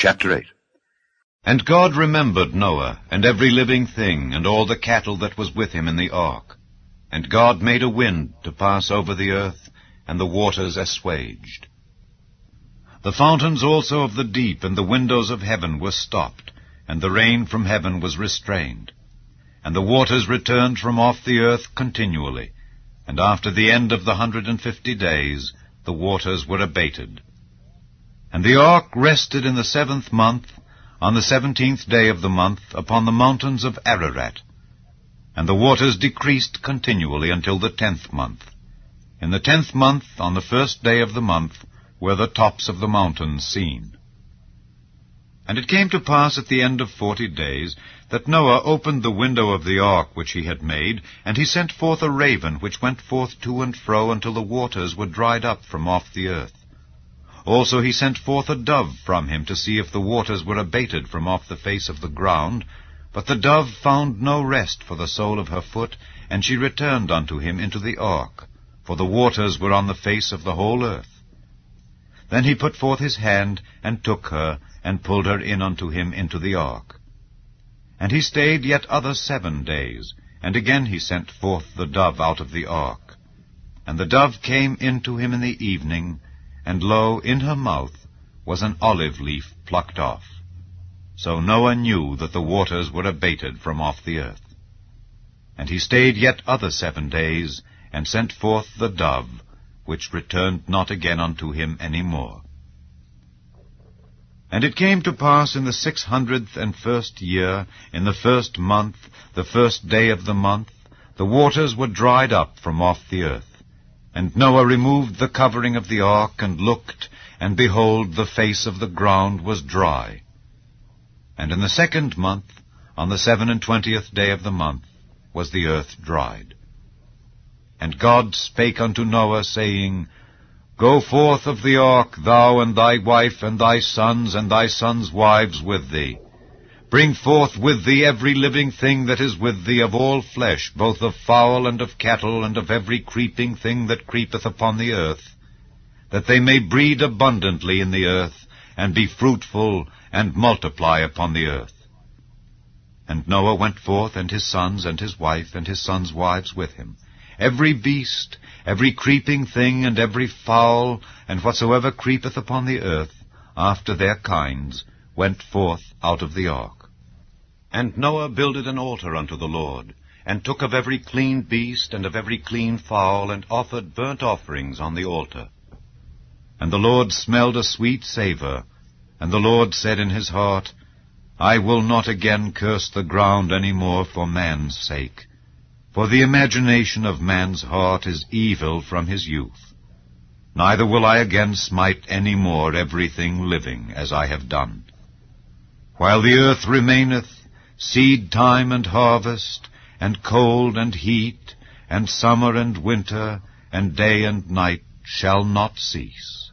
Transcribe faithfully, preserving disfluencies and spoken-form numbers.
Chapter eight. And God remembered Noah, and every living thing, and all the cattle that was with him in the ark. And God made a wind to pass over the earth, and the waters assuaged. The fountains also of the deep and the windows of heaven were stopped, and the rain from heaven was restrained. And the waters returned from off the earth continually, and after the end of the hundred and fifty days the waters were abated. And the ark rested in the seventh month, on the seventeenth day of the month, upon the mountains of Ararat. And the waters decreased continually until the tenth month. In the tenth month, on the first day of the month, were the tops of the mountains seen. And it came to pass at the end of forty days, that Noah opened the window of the ark which he had made, and he sent forth a raven, which went forth to and fro until the waters were dried up from off the earth. Also he sent forth a dove from him to see if the waters were abated from off the face of the ground. But the dove found no rest for the sole of her foot, and she returned unto him into the ark, for the waters were on the face of the whole earth. Then he put forth his hand, and took her, and pulled her in unto him into the ark. And he stayed yet other seven days, and again he sent forth the dove out of the ark. And the dove came in to him in the evening, and lo, in her mouth was an olive leaf plucked off. So Noah knew that the waters were abated from off the earth. And he stayed yet other seven days, and sent forth the dove, which returned not again unto him any more. And it came to pass in the six hundredth and first year, in the first month, the first day of the month, the waters were dried up from off the earth. And Noah removed the covering of the ark, and looked, and behold, the face of the ground was dry. And in the second month, on the seven and twentieth day of the month, was the earth dried. And God spake unto Noah, saying, Go forth of the ark, thou and thy wife, and thy sons, and thy sons' wives with thee. Bring forth with thee every living thing that is with thee of all flesh, both of fowl and of cattle, and of every creeping thing that creepeth upon the earth, that they may breed abundantly in the earth, and be fruitful, and multiply upon the earth. And Noah went forth, and his sons, and his wife, and his sons' wives with him. Every beast, every creeping thing, and every fowl, and whatsoever creepeth upon the earth, after their kinds, went forth out of the ark. And Noah builded an altar unto the Lord, and took of every clean beast, and of every clean fowl, and offered burnt offerings on the altar. And the Lord smelled a sweet savour, and the Lord said in his heart, I will not again curse the ground any more for man's sake, for the imagination of man's heart is evil from his youth. Neither will I again smite any more everything living, as I have done. While the earth remaineth, seed time and harvest, and cold and heat, and summer and winter, and day and night shall not cease.